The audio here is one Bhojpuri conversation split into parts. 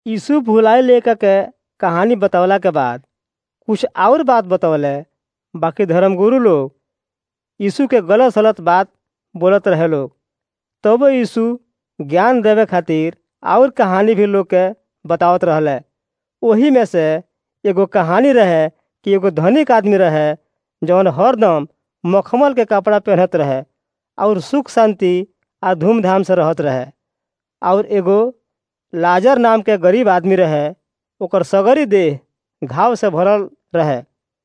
यीशु भुलाए लेकर के कहानी बतवला के बाद कुछ और बात बतवले। बाकी धर्मगुरु लोग यीशु के गलत सलत बात बोलत रहे लोग। तब यीशु ज्ञान देवे खातिर और कहानी भी लोग के बतावत रहले। वही में से एगो कहानी रहे कि एगो धनिक आदमी रहे जौन हरदम मखमल के कपड़ा पहनत रहे और सुख शांति आ धूमधाम से रहत रहे। और एगो लाजर नाम के गरीब आदमी रहे, ओकर सगरी देह घाव से भरल रहे।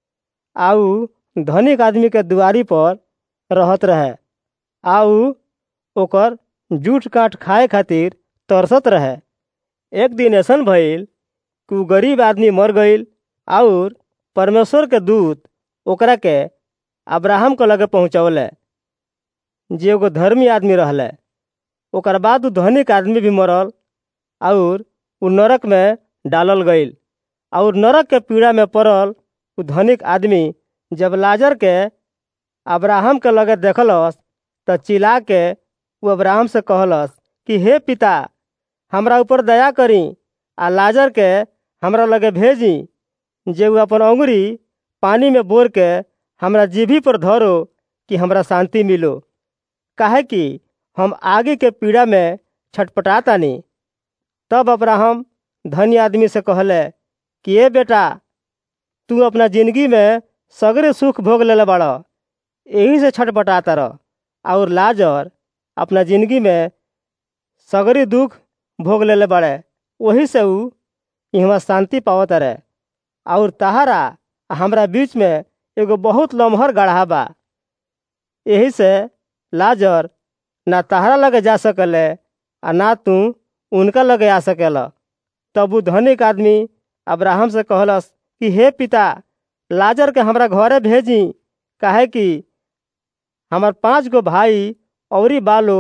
आउ धनिक आदमी के दुआरी पर रहत रहे आउ ओकर जूठ काट खाए खातिर तरसत रहे। एक दिन ऐसन भइल कि उ गरीब आदमी मर गईल और परमेश्वर के दूत ओकरा के अब्राहम के लगे पहुँचौले, जे एगो धर्मी आदमी रहले। ओकर बाद उ धनिक आदमी भी मरल और उ नरक में डालल गईल। और नरक के पीड़ा में पड़ल उ धनिक आदमी जब लाजर के अब्राहम के लगे देखलस त चिल्ला के उ अब्राहम से कहलस कि हे पिता, हमरा ऊपर दया करी आ लाजर के हमरा लगे भेजी, जे उ अपन अंगुरी पानी में बोर के हमरा जीभी पर धरो कि हमरा शांति मिलो, काहे कि हम आगे के पीड़ा में छटपटातानी। तब अब्राहम धनी आदमी से कहले कि ए बेटा, तू अपना जिंदगी में सगरे सुख भोग लेले बाड़, यही से छटपटाता रह। और लाजर अपना जिंदगी में सगरी दुख भोग लेले बाड़े, वही से उ इहवा शांति पावत रहे। और तहारा हमरा बीच में एगो बहुत लमहर गड्ढा बा, यही से लाजर ना तहारा लगे जा सकले आ ना तू उनका लगे आ सकेला। तब उ धनिक आदमी अब्राहम से कहलस कि हे पिता, लाजर के हमरा घरे भेजी, काहे कि हमार 5 गो भाई औरी बालो,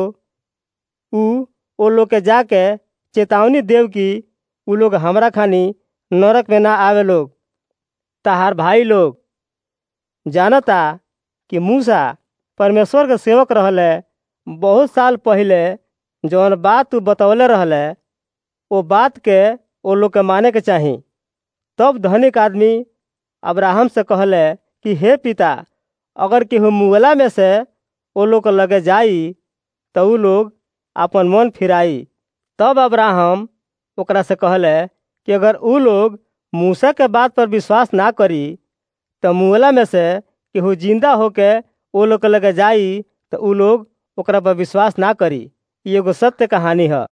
ओ लोग के जाके चेतावनी देव कि उ लोग हमरा खानी नरक में ना आवे लोग। तहार भाई लोग जानता कि मूसा परमेश्वर के सेवक रहले बहुत साल पहले, जौन बात तू बतौले रहले वो बात के वो लोग के माने के चाही। तब धनिक आदमी अब्राहम से कहले कि हे पिता, अगर केहू मुअला में से वो लोग के लगे जाई तो उ लोग अपन मन फिराई। तब अब्राहम ओकरा से कहले कि अगर उ लोग मूसा के बात पर विश्वास ना करी तो मुअला में से केहू जिंदा होके वो लोग के लगे जाई तो उ लोग ओकरा पर विश्वास ना करी। ये एगो सत्य कहानी है।